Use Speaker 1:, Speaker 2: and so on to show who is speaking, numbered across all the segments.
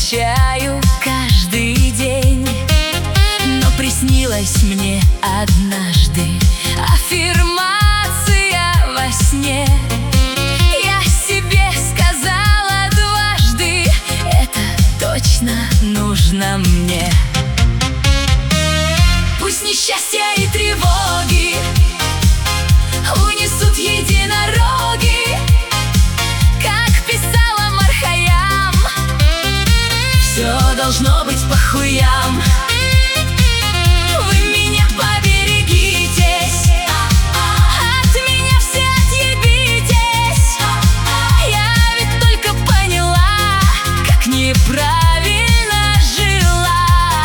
Speaker 1: встречаю каждый день. Но приснилась мне однажды аффирмация во сне. Я себе сказала дважды: это точно нужно мне. Пусть несчастья и тревоги унесут единороги, как писала Мархаям. Все должно быть по хуям. Вы меня поберегитесь, от меня все отъебитесь. Я ведь только поняла, как неправильно жила.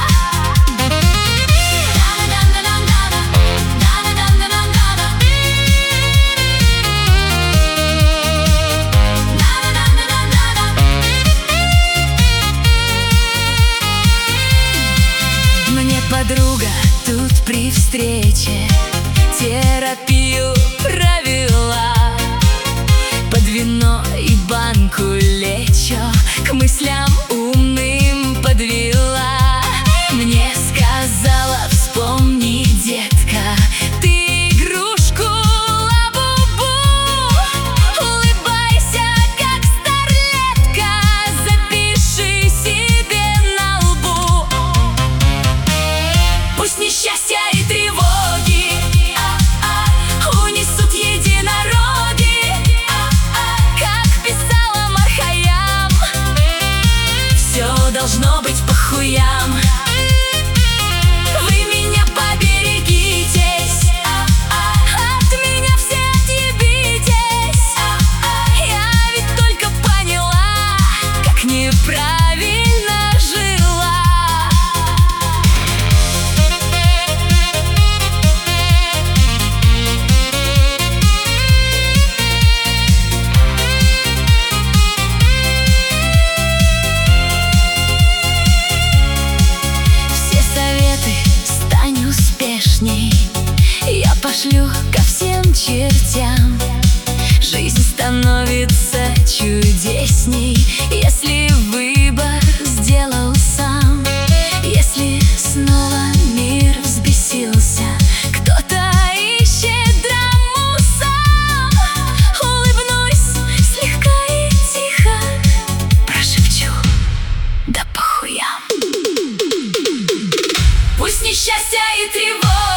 Speaker 1: Мне подруга тут при встрече терапию провела, под вино и банку лечо к мыслям умным подвела. Мне сказала: вспомни, детка, ты игрушку лабубу. Улыбайся, как старлетка, запиши себе на лбу. Пусть несчастья и тревоги унесут единороги, как писала Мархаям. Все должно быть по хуям. Вы меня поберегитесь, от меня все отъебитесь. Я ведь только поняла, как неправильно жила. Я пошлю ко всем чертям. Жизнь становится чудесней, если выбор сделал сам. Если снова мир взбесился, кто-то ищет драму сам. Улыбнусь слегка и тихо, прошепчу: да по хуям. Пусть несчастья и тревоги